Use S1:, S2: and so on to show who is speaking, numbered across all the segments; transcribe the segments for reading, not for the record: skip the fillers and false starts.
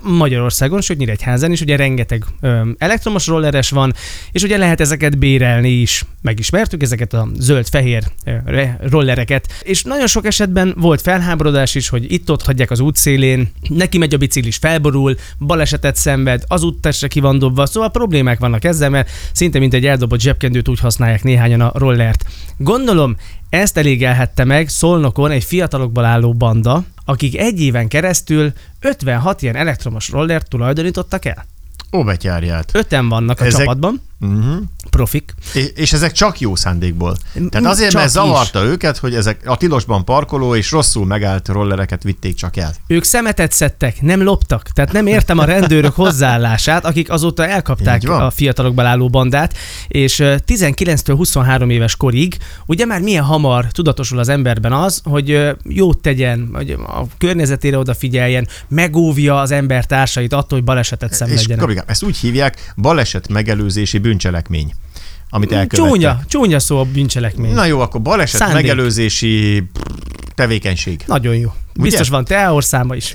S1: Magyarországon, sőt Nyíregyházán is ugye rengeteg elektromos rolleres van, és ugye lehet ezeket bérelni is. Megismertük ezeket a zöld-fehér rollereket, és nagyon sok esetben volt felháborodás is, hogy itt-ott hagyják az útszélén, neki megy a biciklis, felborul, balesetet szenved, az úttestre ki van dobva, szóval problémák vannak ezzel, mert szinte mint egy eldobott zsebkendőt úgy használják néhányan a rollert. Gondolom, ezt elégelhette meg Szolnokon egy fiatalokból álló banda, akik egy éven keresztül 56 ilyen elektromos rollert tulajdonítottak el.
S2: Ó, betyárját.
S1: 5-en vannak a csapatban. Profik.
S2: És ezek csak jó szándékból. Tehát azért, mert zavarta őket, hogy ezek a tilosban parkoló és rosszul megállt rollereket vitték csak el.
S1: Ők szemetet szedtek, nem loptak. Tehát nem értem a rendőrök hozzáállását, akik azóta elkapták a fiatalokból álló bandát, és 19-től 23 éves korig ugye már milyen hamar tudatosul az emberben az, hogy jót tegyen, hogy a környezetére odafigyeljen, megóvja az embertársait attól, hogy balesetet szenvedjenek.
S2: És ezt úgy hívják, baleset megelőzési bűncselekmény, amit elkövettek.
S1: Csúnya szó a bűncselekmény.
S2: Na jó, akkor baleset megelőzési tevékenység.
S1: Nagyon jó. Biztos ugye? Van teáorszáma is.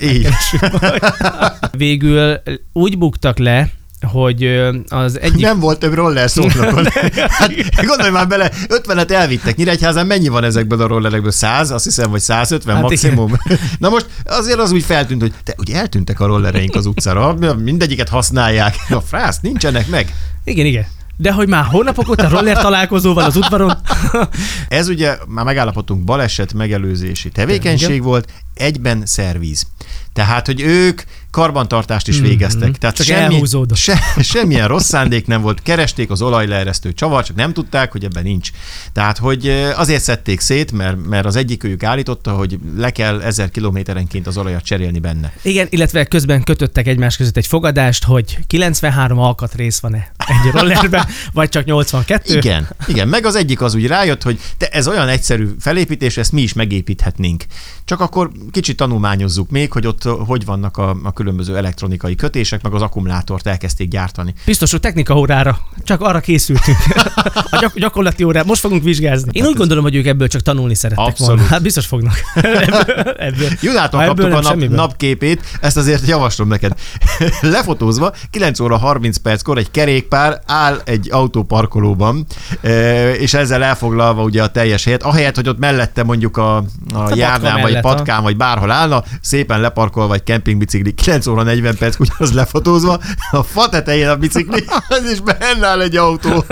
S1: Végül úgy buktak le, hogy az egyik...
S2: Nem volt több roller Szolnokon. Hát gondolj már bele, 50-et elvittek. Nyíregyházán mennyi van ezekből a rollerekből? 100, azt hiszem, vagy 150 hát maximum. Igen. Na most azért az úgy feltűnt, hogy ugye eltűntek a rollereink az utcára, mindegyiket használják. A frász, nincsenek meg.
S1: Igen. De hogy már hónapok óta roller találkozóval az udvaron.
S2: Ez ugye, már megállapodtunk, baleset megelőzési tevékenység volt, egyben szervíz. Tehát, hogy ők karbantartást is végeztek. Tehát
S1: csak
S2: semmilyen rossz szándék nem volt, keresték az olajleeresztő csavart, csak nem tudták, hogy ebben nincs. Tehát, hogy azért szedték szét, mert az egyikőjük állította, hogy le kell 1000 kilométerenként az olajat cserélni benne.
S1: Igen, illetve közben kötöttek egymás között egy fogadást, hogy 93 alkatrész van-e egy rollerben, vagy csak 82.
S2: Igen, meg az egyik az úgy rájött, hogy ez olyan egyszerű felépítés, ezt mi is megépíthetnénk. Csak akkor kicsit tanulmányozzuk még, hogy ott hogy vannak a különböző elektronikai kötések, meg az akkumulátort elkezdték gyártani.
S1: Biztos, hogy technika órára, csak arra készültünk. A gyakorlati órára, most fogunk vizsgázni. Én úgy gondolom, hogy ők ebből csak tanulni szerettek volna. Hát biztos fognak. Ebből.
S2: Judától kaptuk a napképét, ezt azért javaslom neked. Lefotózva, 9 óra 30 perckor egy kerékpár áll egy autóparkolóban, és ezzel elfoglalva ugye a teljes helyet. Ahelyett, hogy ott mellette mondjuk a járnán, vagy patkán, vagy bárhol állna, szépen leparkolva egy kempingbicikli, 9 óra 40 perc, ugyanaz lefotózva, a fa tetején a bicikli, és benne áll egy autó.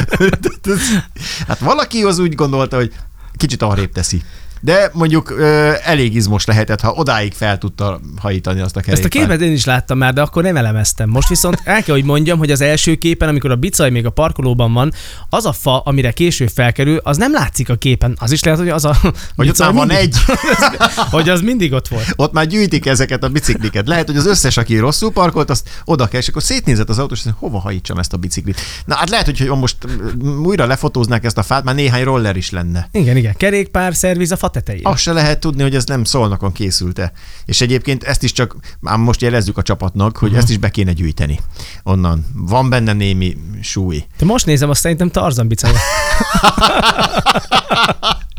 S2: Hát valaki az úgy gondolta, hogy kicsit arrébb teszi. De mondjuk elég izmos lehetett, ha odáig fel tudta hajítani azt a kerékpárt.
S1: Ezt a képet én is láttam már, de akkor nem elemeztem. Most viszont el kell, hogy mondjam, hogy az első képen, amikor a bicaj még a parkolóban van, az a fa, amire később felkerül, az nem látszik a képen. Az is lehet, hogy az a
S2: hogy ott már van egy.
S1: Hogy az mindig ott volt.
S2: Ott már gyűjtik ezeket a bicikliket. Lehet, hogy az összes, aki rosszul parkolt, azt oda kell, és akkor szétnézett az autós, és hova hajítsam ezt a biciklit. Na hát lehet, hogy most újra lefotóznák ezt a fát, már néhány roller is lenne.
S1: Igen. Kerékpár, szerviz a fa tetején.
S2: Azt se lehet tudni, hogy ez nem Szolnokon készült-e. És egyébként ezt is csak, már most jelezzük a csapatnak, hogy ezt is be kéne gyűjteni. Onnan van benne némi súly.
S1: Te most nézem, azt szerintem Tarzan bicaja.